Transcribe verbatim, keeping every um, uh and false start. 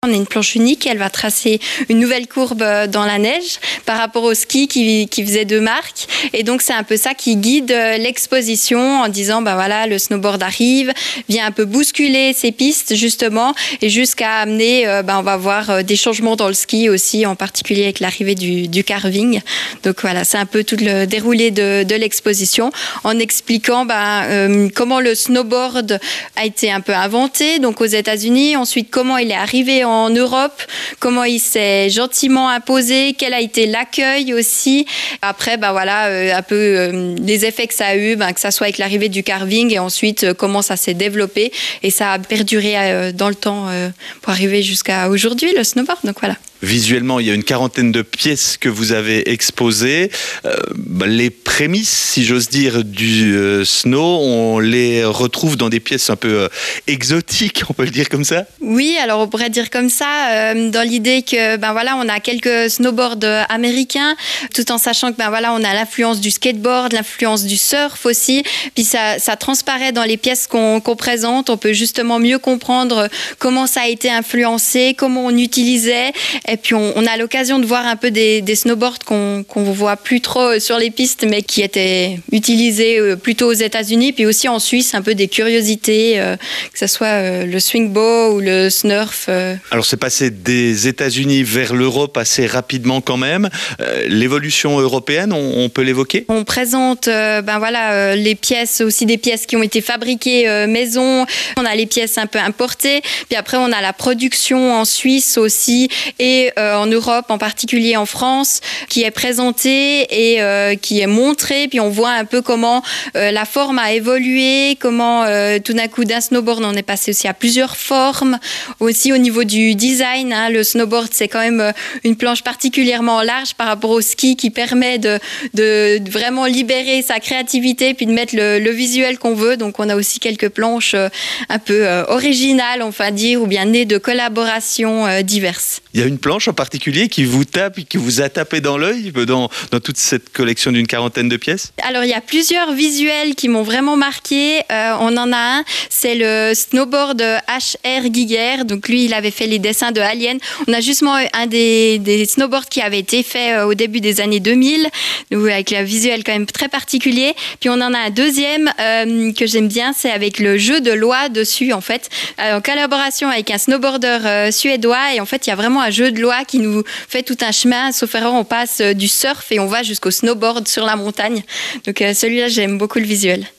On a une planche unique, elle va tracer une nouvelle courbe dans la neige par rapport au ski qui, qui faisait deux marques. Et donc, c'est un peu ça qui guide l'exposition en disant, ben voilà, le snowboard arrive, vient un peu bousculer ces pistes, justement, et jusqu'à amener, ben on va voir des changements dans le ski aussi, en particulier avec l'arrivée du, du carving. Donc voilà, c'est un peu tout le déroulé de, de l'exposition en expliquant ben, euh, comment le snowboard a été un peu inventé, donc aux États-Unis, ensuite comment il est arrivé en en Europe, comment il s'est gentiment imposé, quel a été l'accueil aussi. Après, ben voilà, euh, un peu euh, les effets que ça a eu, ben, que ça soit avec l'arrivée du carving et ensuite euh, comment ça s'est développé et ça a perduré euh, dans le temps euh, pour arriver jusqu'à aujourd'hui, le snowboard. Donc voilà. Visuellement, il y a une quarantaine de pièces que vous avez exposées. Euh, les prémices, si j'ose dire, du euh, snow, on les retrouve dans des pièces un peu euh, exotiques, on peut le dire comme ça? Oui, alors on pourrait dire comme ça, euh, dans l'idée que ben voilà, on a quelques snowboards américains, tout en sachant que ben voilà, on a l'influence du skateboard, l'influence du surf aussi. Puis ça, ça transparaît dans les pièces qu'on, qu'on présente. On peut justement mieux comprendre comment ça a été influencé, comment on utilisait. Et puis, on, on a l'occasion de voir un peu des, des snowboards qu'on qu'on voit plus trop sur les pistes, mais qui étaient utilisés plutôt aux États-Unis, puis aussi en Suisse, un peu des curiosités, euh, que ce soit euh, le swingbow ou le snurf. Euh. Alors, c'est passé des États-Unis vers l'Europe assez rapidement quand même. Euh, l'évolution européenne, on, on peut l'évoquer? On présente euh, ben voilà, euh, les pièces, aussi des pièces qui ont été fabriquées euh, maison. On a les pièces un peu importées, puis après, on a la production en Suisse aussi, et Euh, en Europe, en particulier en France, qui est présentée et euh, qui est montrée. Puis on voit un peu comment euh, la forme a évolué, comment euh, tout d'un coup d'un snowboard on est passé aussi à plusieurs formes. Aussi au niveau du design, hein, le snowboard c'est quand même euh, une planche particulièrement large par rapport au ski qui permet de, de, de vraiment libérer sa créativité puis de mettre le, le visuel qu'on veut. Donc on a aussi quelques planches euh, un peu euh, originales, on va dire, ou bien nées de collaborations euh, diverses. Il y a une planche en particulier qui vous tape, qui vous a tapé dans l'œil dans, dans toute cette collection d'une quarantaine de pièces? Alors, il y a plusieurs visuels qui m'ont vraiment marqué. Euh, on en a un, c'est le snowboard H R Giger. Donc, lui, il avait fait les dessins de Alien. On a justement un des, des snowboards qui avait été fait au début des années deux mille, avec un visuel quand même très particulier. Puis, on en a un deuxième euh, que j'aime bien, c'est avec le jeu de loi dessus, en fait, euh, en collaboration avec un snowboarder euh, suédois. Et en fait, il y a vraiment un jeu de loi qui nous fait tout un chemin, sauf erreur, on passe du surf et on va jusqu'au snowboard sur la montagne. Donc euh, celui-là, j'aime beaucoup le visuel.